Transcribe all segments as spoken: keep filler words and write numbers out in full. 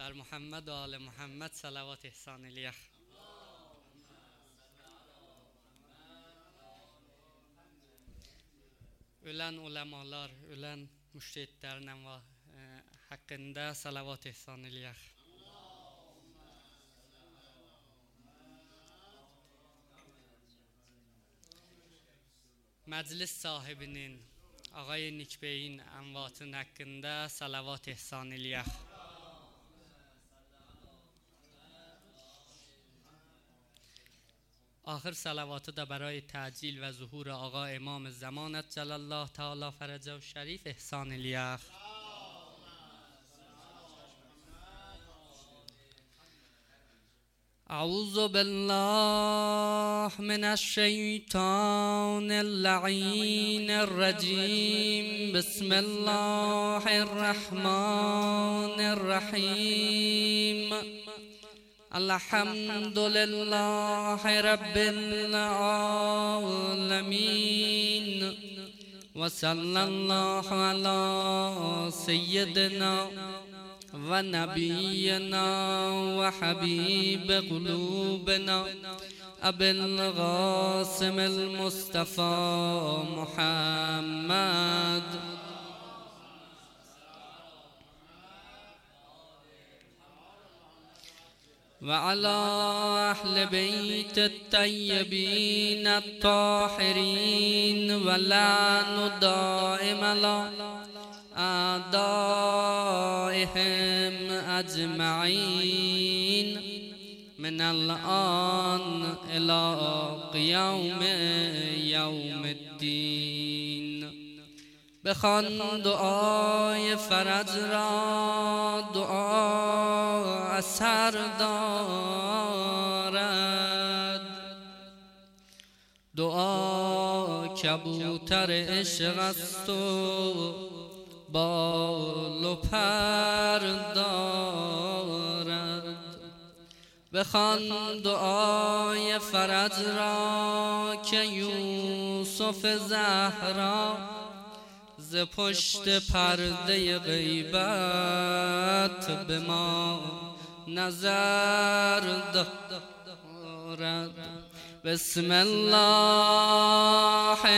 بر محمد و آل محمد صلوات ihsan eləyək. Ölən uləmalar, ölən müştəhidlərin haqqında salavat ihsan eləyək. Məclis sahibinin, Ağay Nikbeyin ənvatın haqqında salavat ihsan eləyək. آخر صلوات دا برای تعجیل و ظهور آقا امام زمانت جل الله تعالی فرجه و شریف احسان الیخ. اعوذ بالله من الشیطان اللعین الرجیم. بسم الله الرحمن الرحیم. الحمد لله رب العالمين وصلى الله على سيدنا ونبينا وحبيب قلوبنا أبي القاسم المصطفى محمد وعلى أهل بيت الطيبين الطاهرين ولعن دائم على أعدائهم أجمعين من الآن إلى قيام يوم الدين. بخوان دعای فرج را، دعا اثر دارد، دعا کبوتر عشق است و بال و پر دارد. بخوان دعای فرج را که یوسف زهرا ز پشت پرده غیبت به ما نظر دارد. بسم الله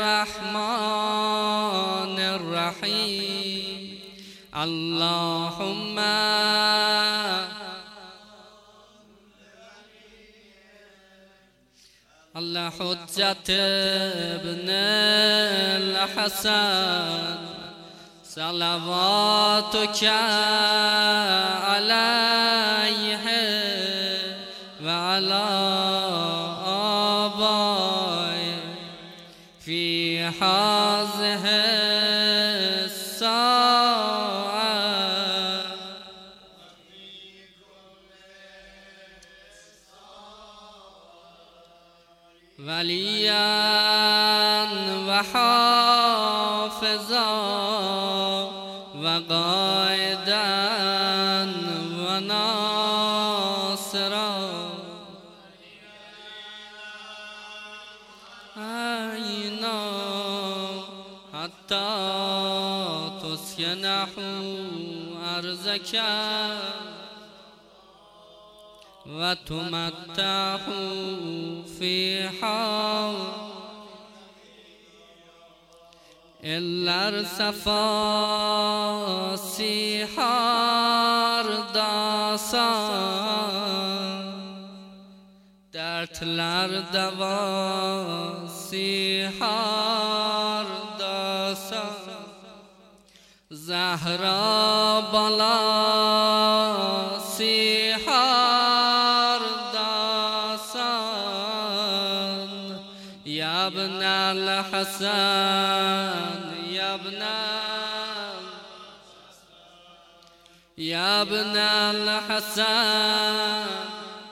الرحمن الرحیم. اللهم الله حجت ابن الحسن صلواتك عليه وعلى آبائه في هذه الساعة وليا وحافظا وقائدا وناصرا أينا حتى تسكنه أرزك وتمتعه فيها إلا ارتفع سيحار داسا dertler deva sihar dasa Zahra bala sihar dasan Ya ibn al-Hasan Ya ibn Ya ibn al-Hasan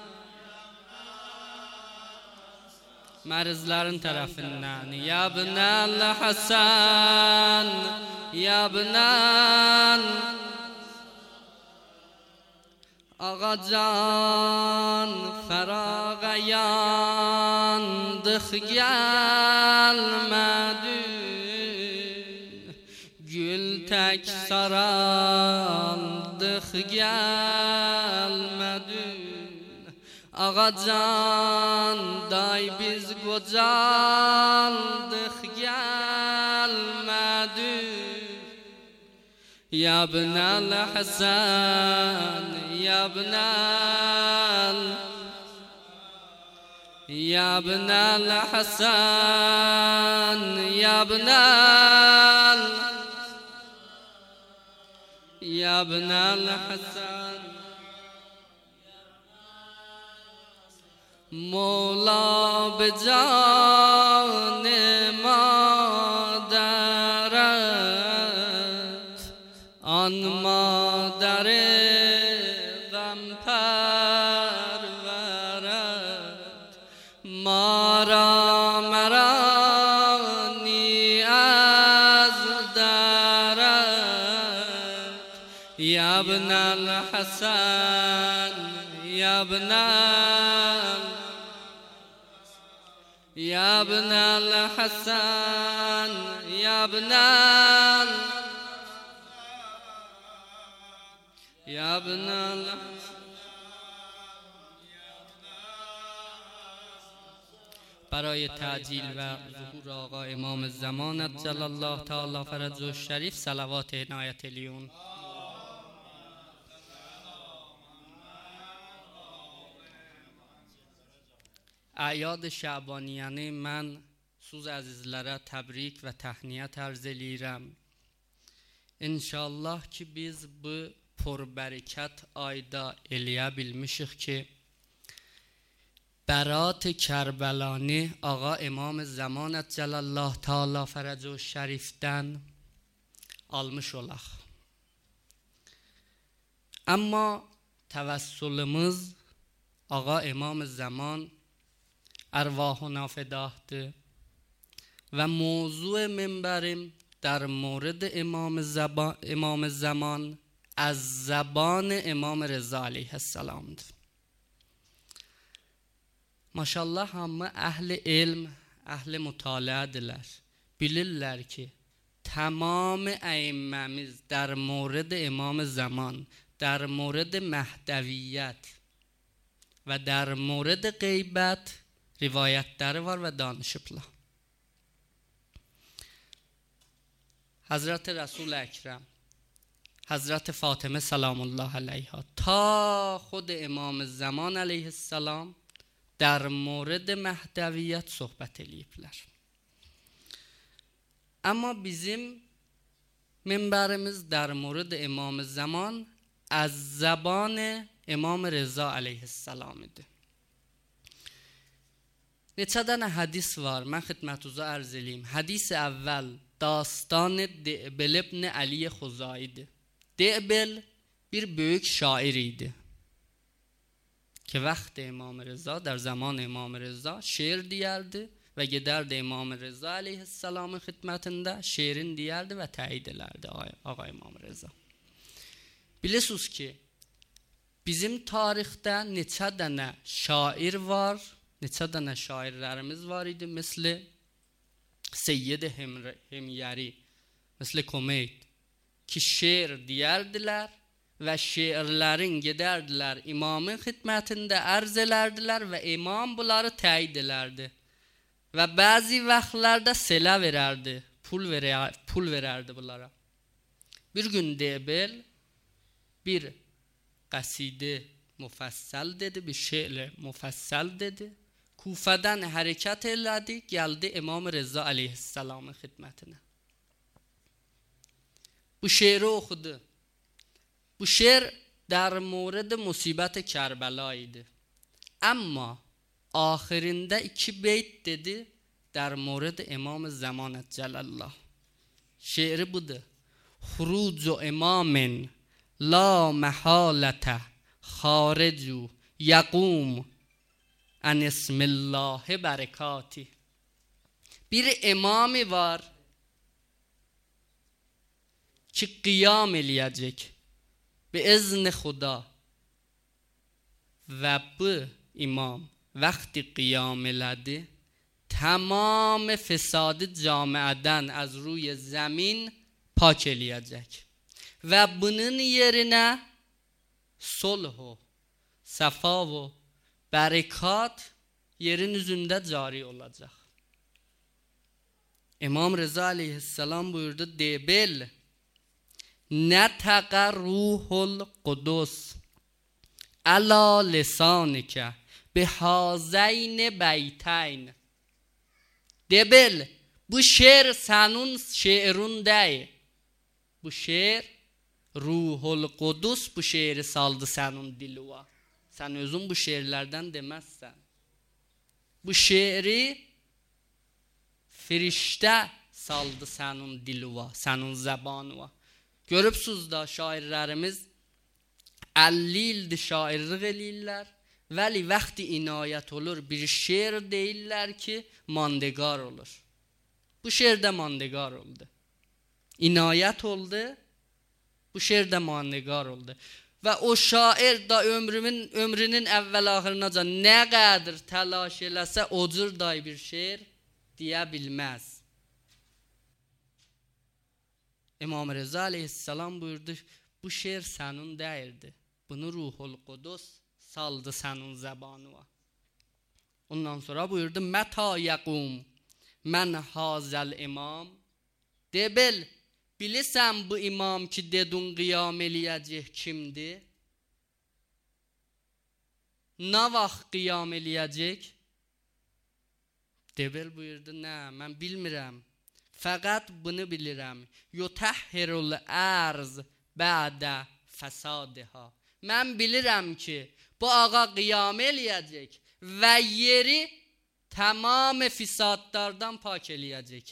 Marizların tarafından Ya ibn al-Hasan Ya ibn Ağa can ferağa yandık gelmedin Gül tek saraldık gelmedin. Ağacan day biz gocaldık gelmedin. Ya ibnel Hasan, ya ibnel Ya ibnel Hasan, ya ibnel Ya ibnel Hasan. Mola be can madaret, an madare gam parvaret, mara mara niyaz daret. Ya ibnel Hasan, ya ibnel Ya ibnel Hasan, ya ibnel Ya ibnel برای تعجیل و ظهور آقا امام زمانت جل الله تعالی فرجه الشریف صلوات عنایت لیون. اعیاد şəbaniyəni mən suz əzizlərə təbrik və təhniyət ərz eləyirəm. İnşallah ki biz bu پربرکت ayda eləyə bilmişik ki برات کربلانی آقا امام زمانت جل الله تعالی فرجه الشریفdən almış olaq. Amma təvəssülümüz آقا امام زمان ارواحنا فداهdır و موضوع منبریم در مورد امام, زبان امام زمان از زبان امام رضا علیه السلامdır. Maşallah hamı əhli elm, əhli mütaliədirlər. Bilirlər ki, tamam əyimməmiz در مورد امام زمان، در مورد مهدویت و در مورد غیبت rivayətləri var və danışıblar. Hazreti Resul Ekrem, Hazreti Fatıma salamullah aleyha ta خود امام زمان علیه السلام در مورد مهدویت صحبت eləyiblər. Amma bizim منبرimiz در مورد امام زمان از زبان امام رضا علیه السلام idi. Neçə dənə hədis var, mən xidmətuza ərz eləyim. Hədis əvvəl dastan De'bel ibn Ali Xuzai'dir. De'bel bir büyük şair idi ki vaxt İmam Rıza, در zaman İmam Rıza şeir deyərdi və gedərdi İmam Rıza aleyhisselamın xidmətində şeirin deyərdi və təyid elərdi ağa İmam Rıza. Bilirsiniz ki bizim tarixdə neçə dənə şair var, neçə dənə şairlərimiz var idi, misli Seyyid Himyari, misli Komeyd ki şeir deyərdilər və şeirlərin gedərdilər imamın xidmətində ərz elərdilər və imam bunları təyid elərdi və bəzi vaxtlarda silə verərdi, pul, verər, pul verərdi bunlara. Bir gün De'bel bir qəsidə müfəssəl dedi, bir şeir müfəssəl dedi. Kufədən hərəkət elədi, gəldi İmam Rıza aleyhisselamın xidmətinə. Bu şeiri oxudu. Bu şeir در مورد مصیبت کربلا idi. Amma axirində iki beyt dedi در مورد امام زمانت جلالله. شعر budur. خروج امام لا محالة خارج یقوم ان اسم الله برکاتی. Bir imami var ki qiyam eləyəcək بإذن خدا و bu imam وقتی قیام elədi tamam fesadı camiədən az روی زمین پاک eləyəcək və bunun yerinə sulh و safa و berekat yerin üzerinde cari olacak. İmam Rıza aleyhisselam buyurdu, debil netaka ruhul kudus ala lisanike bihazeyn beyteyn. Debil, bu şiir senin şiirun değil. Bu şiir ruhul kudus bu şiiri saldı senin diluva. Sen özün bu şiirlerden demezsen. Bu şiiri firişte saldı senin diluva, senin zabanuva. Görüpsüz da şairlerimiz elli ildi şairlik eləyirlər. Vəli vaxti inayət olur bir şiir deyirlər ki mandegar olur. Bu şiir de mandegar oldu. İnayət oldu. Bu şiir de mandegar oldu. Ve o şair da ömrümün ömrünün evvel ahırınaca ne kadar telaş eləsə o cür day bir şiir diye bilmez. İmam Rıza aleyhisselam buyurdu, bu şiir senin değildi. Bunu Ruhul Kudüs saldı senin zabanına. Ondan sonra buyurdu, meta yakum men hazel imam. De bil, bilirsən bu imam ki dedun qiyam eləyəcək kimdir? Ne vaxt qiyam eləyəcək? De bil buyurdu, nə, mən bilmirəm. Fəqət bunu bilirəm. Yutahhirul arz ba'də fəsadihə. Mən bilirəm ki bu ağa qiyam eləyəcək və yeri tamam fisadlardan pak eləyəcək.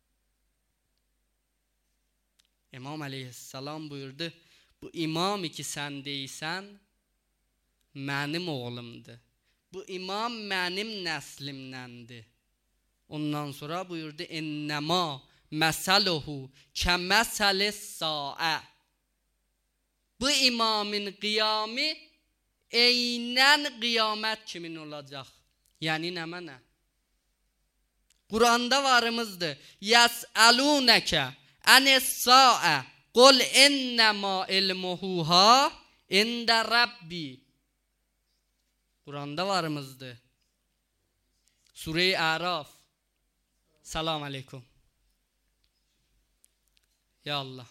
İmam aleyhisselam buyurdu, bu imamı ki sen deysən mənim oğlumdur. Bu imam mənim nəslimdəndir. Ondan sonra buyurdu, ennema məsaluhu kəməsəlis sa'a. Bu imamın qiyamı eynən qiyamət kimin olacaq? Yəni nə mənə? Kur'an'da varımızdır. Yes'aluneke anis-sa'a qul innema ilmuha inde rabbi. Kur'an'da varımızdır. Sure-i Araf. Salam aleyküm. Ya Allah.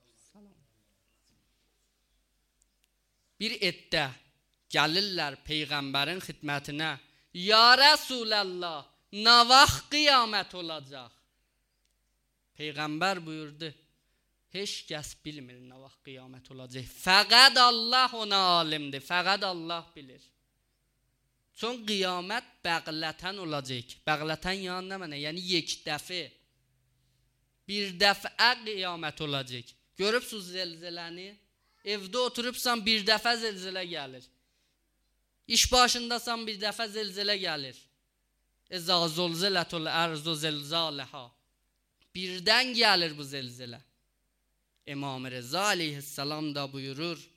Bir etdə gəlirlər Peyğəmbərin xidmətinə. Ya Resulallah, nə vaxt qiyamət olacaq? Peyğəmbər buyurdu, heç kəs bilmir nə vaxt qiyamət olacaq. Fəqət Allah ona alimdir, fəqət Allah bilir. Çün qiyamət bəqlətən olacaq. Bəqlətən yan nə mənə? Yəni yek dəfə. Bir dəfə qiyamət olacaq. Görübsüz zelzeləni? Evde oturupsan bir defa zelzele gelir. İş başındasan bir defa zelzele gelir. Eza zulziletul arzu zelzaleha. Birden gelir bu zelzele. İmam Rıza aleyhisselam da buyurur.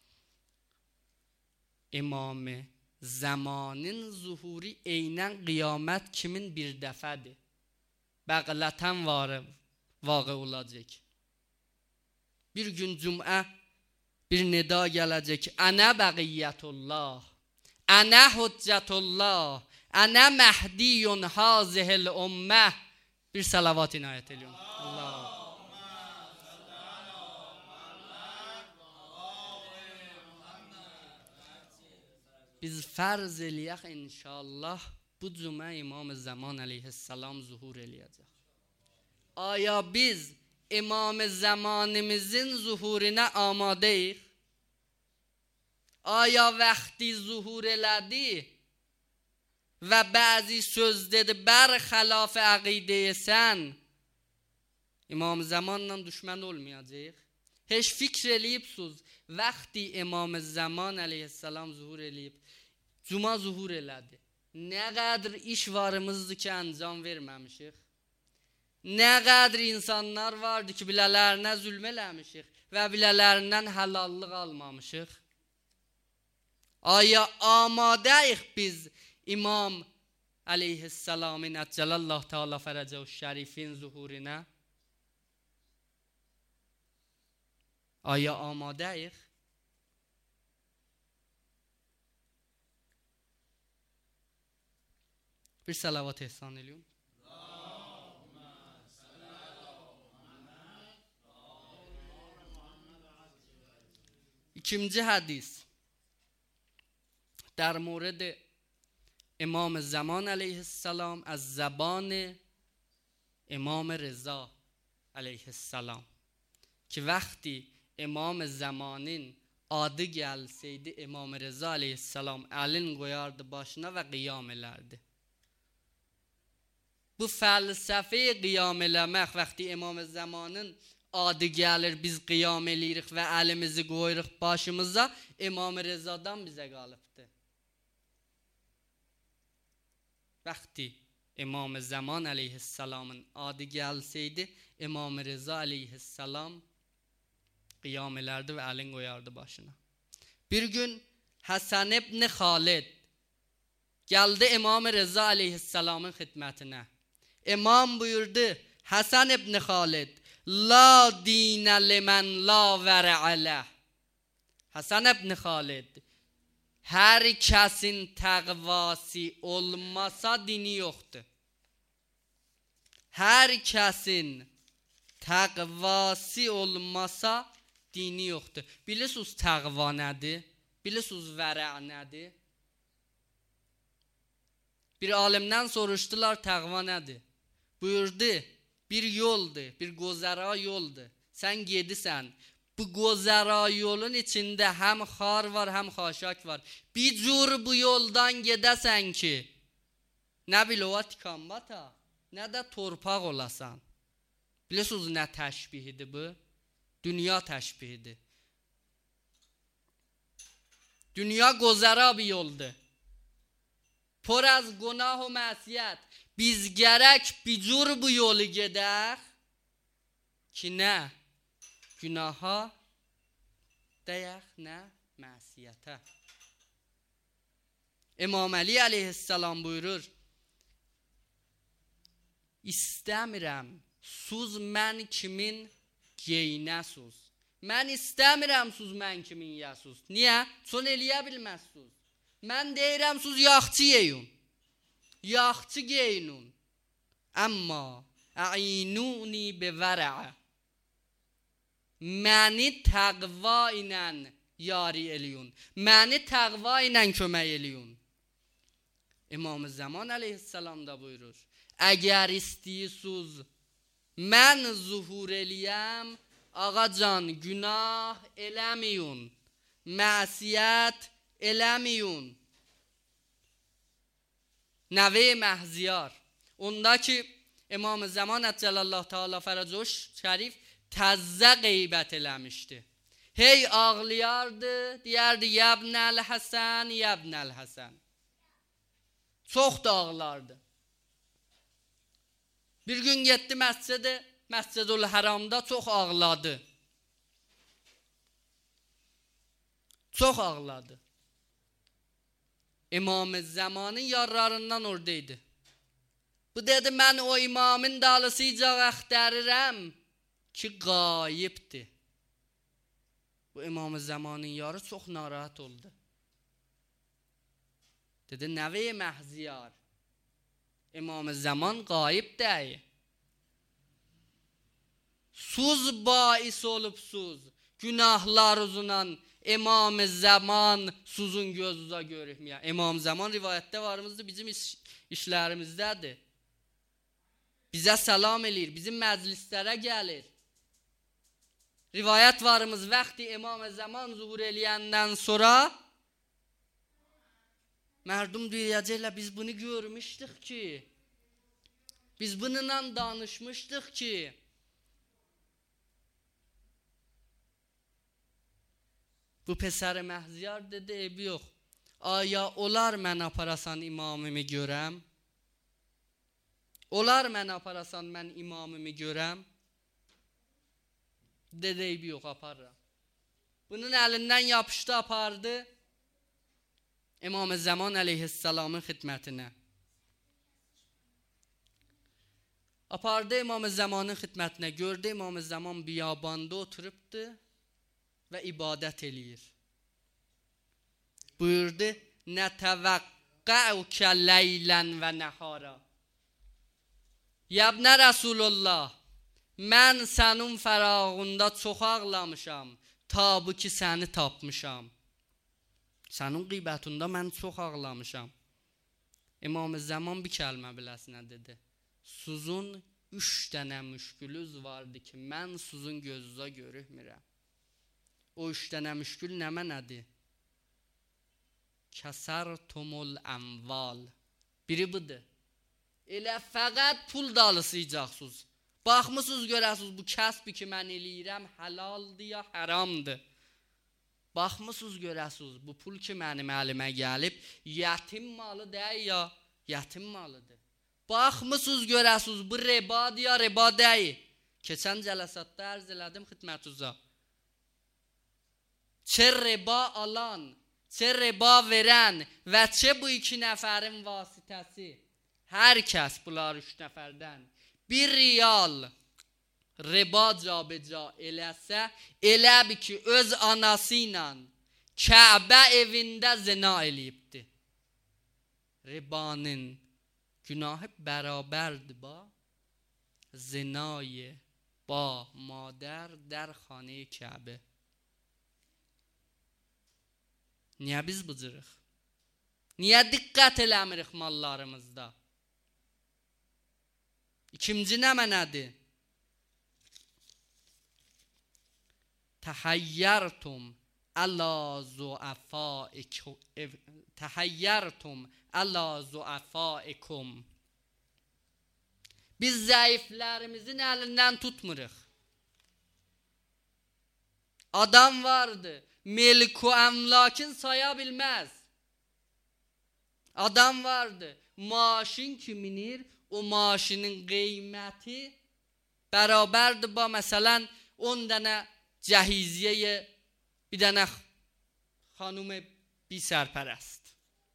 İmam-ı zamanın zuhuri eynen kıyamet kimin bir defedir. Bəqlətən varı, vağı olacak. Bir gün cüm'ə bir nida gelecek. Ana bəqiyyətullah, ana hüccətullah, ana məhdiyun hazihil ümmə. Bir salavat inayət ediyorum. Allah. Biz fərz eləyək inşallah bu cümə İmam-ı Zaman aleyhisselam zuhur eləyəcək. Aya biz İmam-ı Zamanımızın zuhuruna amadeyik? Aya vaxti zuhur elədi və bəzi söz dedi bərxəlaf əqidəyəsən İmam-ı Zamanla düşmən olmayacaq. Heç fikr eləyibsiniz vaxti İmam-ı Zaman aleyhisselam zuhur eləyib cuma zuhur elədi. Nə qədər iş varımızdır ki əncam verməmişik. Nə qədər insanlar vardı ki bilələrinə zülm eləmişik və bilələrindən halallıq almamışıq. Aya amadəyik biz İmam aleyhisselamın əcəlallah Teala fərəcəv şərifin zuhuruna? Aya amadəyik? Bir salavat ehsan ediyorum. İkinci hadis در مورد امام زمان علیه السلام از زبان امام رضا علیه السلام که وقتی امam zamanın adı gelseydi İmam Rıza aleyhisselam elin koyardı başına ve qiyam elerdi. Bu felsefe qiyam eləmək vaxtı İmam zamanın adı gəlir, biz qiyam eləyirik və əlimizi qoyuruq başımıza, İmam Rıza'dan bizə qalıbdı. Vaxtı İmam Zaman aleyhisselamın adı gelseydi İmam Rıza aleyhisselam qiyam elərdi və əlin qoyardı başına. Bir gün Həsən ibn Xalid gəldi İmam Rıza aleyhisselamın xidmətinə. İmam buyurdu, Həsən ibn Xalid, la dinə limən la vərə'ələ. Həsən ibn Xalid, hər kəsin təqvası olmasa dini yoxdur. Hər kəsin təqvası olmasa dini yoxdur. Bilirsiniz təqva nədir? Bilirsiniz vərə nədir? Bir alimdən soruşdular təqva nədir? Buyurdu, bir yoldur, bir gözəra yoldur. Sən gedirsən, bu gözəra yolun içində həm xar var, həm xaşak var. Bir cür bu yoldan gedəsən ki, nə bilova tikanbata, nə də torpaq olasan. Bilirsiniz nə təşbihidir bu? Dünya təşbihidir. Dünya gözəra bir yoldur. Por az günah و məsiyyət. Biz gərək bir cür bu yolu gedək ki, nə günaha dəyək, nə məsiyyətə. İmam Ali aleyhisselam buyurur, İstəmirəm suz mən kimin geynəsiz. Mən istəmirəm suz mən kimin yəsiz. Niyə? Son eləyə bilməzsiniz. Mən deyirəm suz yaxçı yeyun. Yaxçı geyinun. Amma a'inuni bi vərə. Məni təqva ilə yari eləyun. Məni təqva ilə kömək eləyun. İmam Zaman aleyhisselam da buyurur. Əgər istəyirsiniz mən zuhur eləyəm, ağacan günah eləmiyun. Məsiyyət eləmiyun. Nəvə Məhziyar. Onda ki İmam Zaman Əcəlallah Teala Fərəcoş Şərif təzzə qeybət eləmişdi. Hey ağlayardı, deyərdi Yəbnəl Həsən, Yəbnəl Həsən. Çox da ağlardı. Bir gün getdi məscidə, Məscidül Həramda çox ağladı. Çox ağladı. İmam Zamanın yarlarından oradaydı. Bu dedi, mən o imamın dalısıca əxtərirəm ki, qayibdir. Bu İmam Zamanın yarı çox narahat oldu. Dedi, nəvə Məhziyar, İmam Zaman qayib deyil. Suz bais olubsuz, günahlarınızla İmam Zaman suzun gözünüzə görükməyə. İmam Zaman rivayətdə varımızdır, bizim iş, işlərimizdədir. Bizə salam eləyir, bizim məclislərə gəlir. Rivayət varımız, vaxtı İmam Zaman zuhur eləyəndən sonra mərdum deyəcəklər, biz bunu görmüşdük ki, biz bununla danışmışdıq ki, bu Pəsər Məhziyar dedi, ebi yox. Aya olar mən aparasan imamımı görəm? Olar mən aparasan mən imamımı görəm? Dedi, ebi yox, aparıram. Bunun əlindən yapışdı, apardı İmam Zaman aleyhisselamın xidmətinə. Apardı İmam Zamanın xidmətinə, gördü İmam Zaman biyabanda oturubdu və ibadət eləyir. Buyurdu, nətəvəqqə افقعک لیلا و نهارا. Yəbnə Rasulullah, mən sənin fərağında çox ağlamışam, ta bu ki səni tapmışam. Sənin qeybətində mən çox ağlamışam. İmam-ı Zaman bir kəlmə biləsinə dedi. Suzun üç dənə müşkülüz vardı ki, mən suzun gözünüzə görükmürəm. O üç dənə müşkül nəmə nədir? Kəsərtumul əmval. Biri budur. Elə fəqət pul dalısıyacaqsınız. Baxmısınız, görəsiniz bu kəsbi ki mən eləyirəm həlaldır ya haramdır. Baxmısınız, görəsiniz bu pul ki mənim əlimə gəlib yətim malı deyil ya yətim malıdır. Baxmısınız, görəsiniz bu ribadır ya riba deyil. Keçən cələsatda ərz elədim xidmətinizə. Çə riba alan, çə riba verən və çə bu iki nəfərin vasitəsi. Hər kəs bunlar üç nəfərdən bir riyal riba cabeca eləsə, elə bir ki öz anası ilə Kəbə evində zina eləyibdir. Ribanın günahı bərabərdir ba zinayı با مادر در خانه کعبه. Niyə biz bıcırıq? Niyə diqqət eləmirik mallarımızda? İkinci nəmə nədir? Təhayyərtum əla zuəfaikum Təhayyərtum əla zuəfaikum. Biz zəiflərimizin əlindən tutmuruq. Adam vardı, melku əmlakin saya bilməz. Adam vardı, maşin ki minir, o maşinin qiyməti bərabərdir ba məsələn on dənə cəhiziyyə bir dənə xanım bir sərpərəst.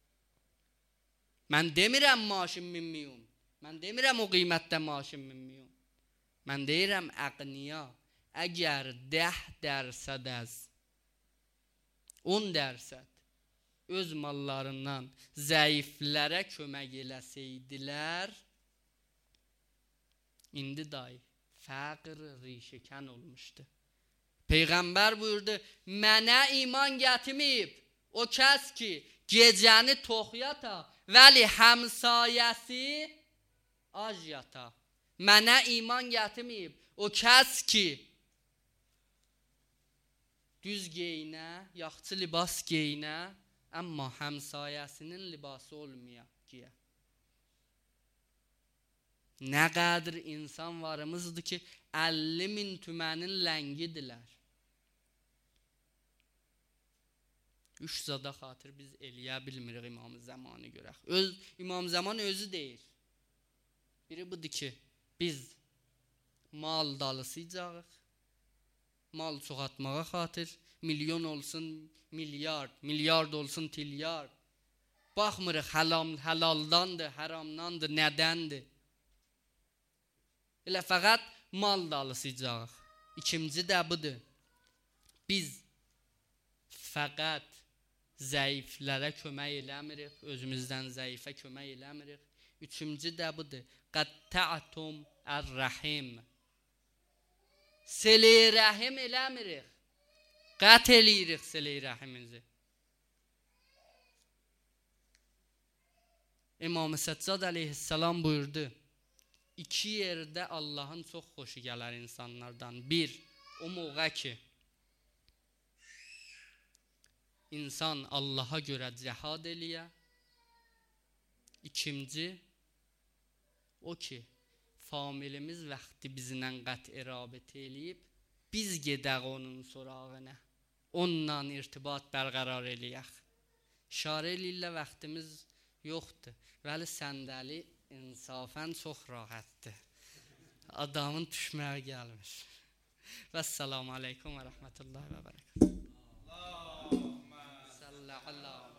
Mən demirəm maşin minmiyum. Mən demirəm o qiymətdə maşin minmiyum. Mən deyirəm əqniya əgər dəh dərsəd əz on dərsəd öz mallarından zəiflərə kömək eləsəydilər, indi day fəqr rişəkən olmuşdu. Peyğəmbər buyurdu, mənə iman gətirməyib o kəs ki gecəni tox yata, vəli həmsayəsi ac yata. Mənə iman gətirməyib o kəs ki düz geyinə, yaxçı libas geyinə, amma həmsayəsinin libası olmaya giyə. Nə qədər insan varımızdır ki əlli min tümənin ləngidirlər. Üç zada xatır biz eləyə bilmirik İmam-ı Zamanı görək. Öz, İmam-ı Zaman özü deyir. Biri budur ki biz mal dalısıyacaq, mal çoxaltmağa xatır, milyon olsun milyard, milyard olsun tilyard. Baxmırıq halal, halaldandır, haramdandır, nədəndir. Elə fəqət mal dalısıyacaq. İkinci də budur. Biz fəqət zəiflərə kömək eləmirik, özümüzdən zəifə kömək eləmirik. Üçüncü də budur. Qatta'tum ər-rəhim. Sel-i rəhim eləmirik. Qət eləyirik sel-i rəhimizi. İmam-ı Səccad əleyhissalam buyurdu. İki yerdə Allahın çox xoşu gələr insanlardan. Bir, o moğa ki insan Allaha görə cəhad eləyə. İkinci, o ki familimiz vaxtı bizlə qət irabət eləyib, biz gedək onun sorağına, onunla irtibat bərqərar eləyək. İşarə eləyirlə vaxtımız yoxdur. Vəli səndəli insafən çox rahatdır. Adamın düşməyə gəlmiş. Vəssalamu aleykum və rəhmətullahi və bərəkətuhu. Sallallahu